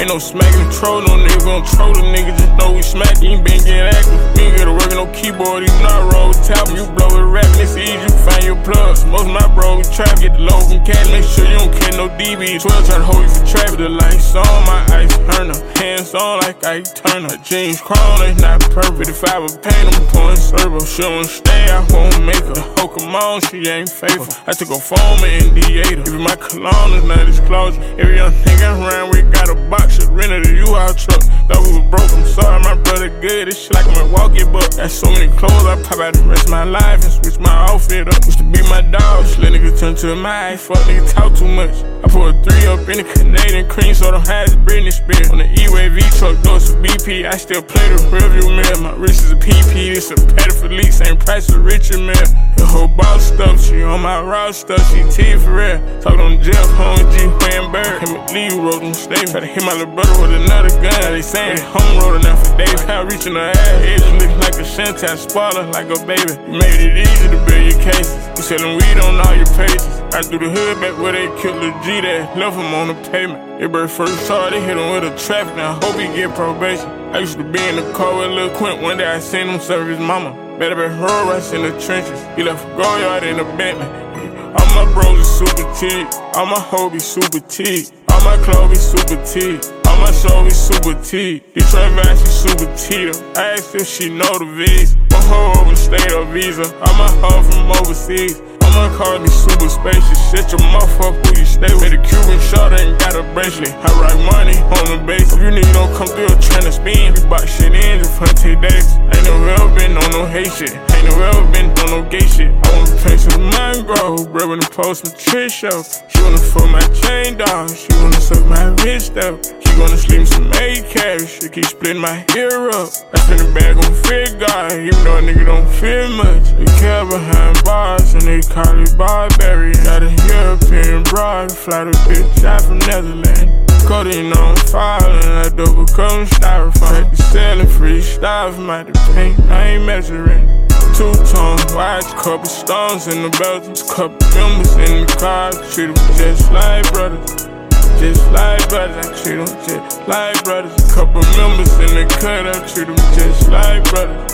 no smacking the troll, no nigga, we don't troll the nigga, just know we smack. You ain't been getting active, we ain't get to work no keyboard, you not roll with tap. You blow with rap, it's easy, you find your plugs. Most of my bro, we trap, get the low from cat, make sure you don't carry no DB. 12 try to hold you for trap, the lights on, my ice turner. Hands on like I turn her. Jeans crown, it's not perfect. If I would paint, I'm pouring servo. She don't stay, I won't make her. The hoe come on, she ain't faithful. I took her phone and NDA. If my cologne is not disclosure. Every young nigga around, we got a box, shit rented a U-Haul truck. Thought we was broke, I'm sorry, my brother good. This shit like I'm at Walkie, but got so many clothes, I pop out the rest of my life and switch my outfit up. Used to be my dog, this little nigga turn to a my fuck nigga talk too much. I put a 3 up in the Canadian cream, so them highs Britney Spears. On the E-Way V-truck, doors for BP, I still play the rearview mirror. My wrist is a PP, this a petty for lease, same price as Richard Mille. The whole boss stuff, she on my raw stuff, she T for real. Talk on Jeff, home G, Wayne Bird. Him and Lee wrote them statements. Try to hit my little brother with another gun. They saying home road enough for days. How reaching her ass, edge looking like a Chantel, spoiler like a baby. You made it easy to build your cases. You selling weed on all your pages. I threw the hood back where they killed Lil G that left him on the pavement. They bird first saw, they hit him with a traffic. Now I hope he get probation. I used to be in the car with Lil Quint. One day I seen him serve his mama. Better be her rush in the trenches. He left a Goyard in the Bentley. All my bros are super T. All my hoes be super T. All my clothes be super T. All my show be super T. Detroit Valley, she super T though. I asked if she know the V's. My hoe overstayed her visa. All my hoes from overseas. All my cars be super spacious. Shut your mouth up who you stay with. The Cuban shot ain't got a bracelet. I write money on the base. If you niggas don't come through trying to spin, you box shit in just for 10 days. Ain't never ever been on no hate shit. Ain't never ever been on no gay shit. I wanna pay some mind grow. Bro, when the post some trish up. She wanna fuck my chain dog. She wanna suck my wrist up. She wanna sleep some A-cash. She keep splitting my ear up. I spin the bag on Fit God. Even though a nigga don't feel much. They care behind bars and they call it barbarian. Got a European broad. Fly the bitch out from Netherlands. Codeine on fire and I double come styrofoam. Had to sell it freestyle from out the paint. I ain't measuring. 2-tone watch, couple stones in the belt. Couple members in the car. Treat them just like brothers. Just like brothers, I treat them just like brothers. A couple members in the cut, I treat them just like brothers.